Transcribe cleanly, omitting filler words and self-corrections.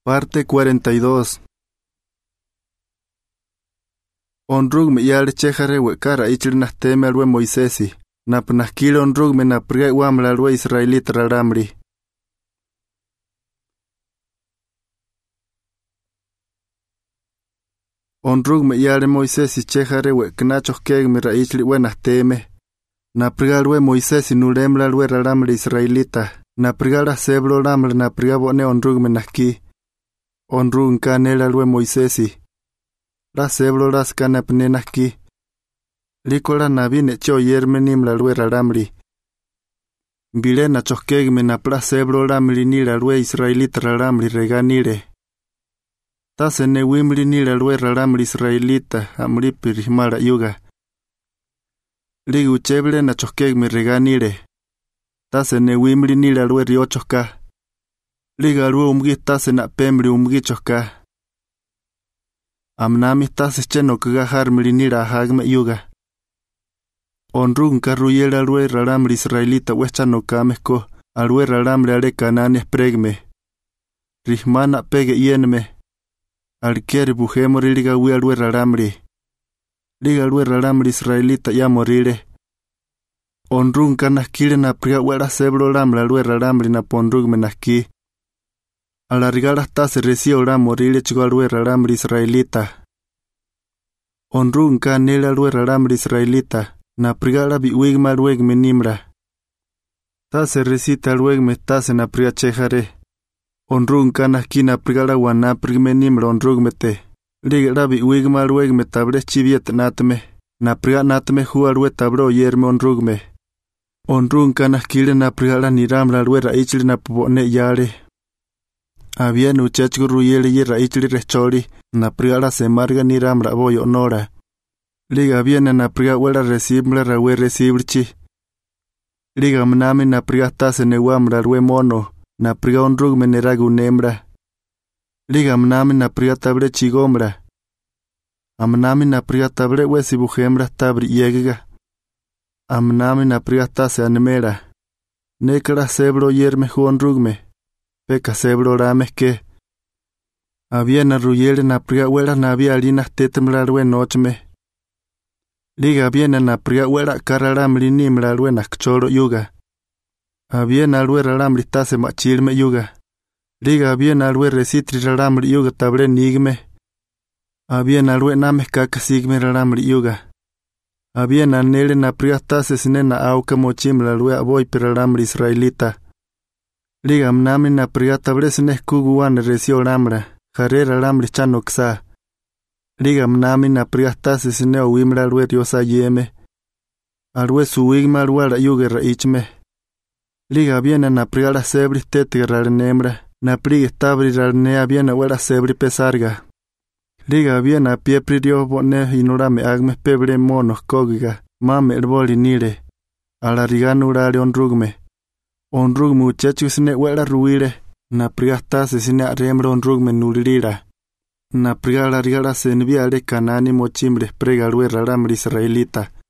Parte 42. Onrugme yale chejare wekara ichilna teme alwe Moisesi, napnahkile onrugme naprge wamla alwe Israelita raramri. Onrugme yale Moisesi chejare weknachoh kegme ra ichli wenah teme. Naprga alwe Moisesi nulemla alwe raramri Israelita, naprga la seblo ramle naprga bone onrugme nahki. Onrun kanel alwe Moisesi. La seblo las kanapne nahki. Likola nabine cho yermenim la alwe raramri. Bile na chohkegme na pla seblo ramli nil alwe Israelita raramri reganire. Tase ne wimli nil alwe raramri Israelita amri pirihmara yuga. Ligu cheble na chohkegme reganire. Tase ne wimli nil alwe riochoka. Liga alwe umgi tase na pemri umgi choka. Amnami tase cheno kagahar milinira hagme yuga. Onrun karuyel alwe raramri Israelita wechano kameko alwe raramri ale kanane pregme. Rihmana pege yenme. Alkeri bujemori liga wi alwe raramri. Liga alwe raramri Israelita ya morire. Onrun kanahkile na priga wera seblo ramla alwe raramri na ponrugme nahki. Alargala tase resio la morile chigo alwe raramri Israelita. Onrun kanel alwe raramri Israelita. Na prigala bi wigma alwegme nimra. Tase resita alwegme tase na priga chejare. Onrun kanahki na prigala wana prigme nimra onrugme te. Ligala bi wigma alwegme tabre chiviet natme. Na priga natme hu alwe tabro yerme onrugme. Onrun kanahkile na prigala niramra alwe raichli na pobone yare. Había nuchachgo ruyele y raichli rechori, na prigala se marga ni ramra boyo nora. Liga viene na priga wela recibla rawe recibirchi. Liga mname na priga tase ne wamra rwe mono, na priga onrugme ne ragu nembra. Liga mname na priga tabre chigombra. Amname na priga tabre wesi bujembra tabri yegga. Amname na priga tase anemera. Nekra sebro yerme ju onrugme. Peka sebro rames que había na ruyele na priga wela na había alinas tetemlarwe nochme. Liga viene na priga wela kararamri nimlarwe na kchoro yuga. Había na alwe raramri tase machilme yuga. Liga había na alwe resitri raramri yuga tabre nigme. Había na alwe names kakasigme raramri yuga. Había na nele na priga tase sine na auka mochimlarwe aboy raramri Israelita. Liga mnami na priga tabre sine kuguan resio ramra, jare raramri chano ksa. Liga mnami na priga tase sine uimra alwe riosa yeme. Alwe suigma alwe la yuge raichme. Liga viene na priga la sebri tete rarnemra, na priga tabri rarnea viene wera sebri pesarga. Liga viene a pie pridio bone inurame agme pebre monos kogiga, mame erboli nire. Alarigano urare onrugme. Onrug muchacho sine wela ruire, na priga tase sine arembra onrugme nulirira. Na priga largara senviale kanani mochimbre prega alwe raramri Israelita.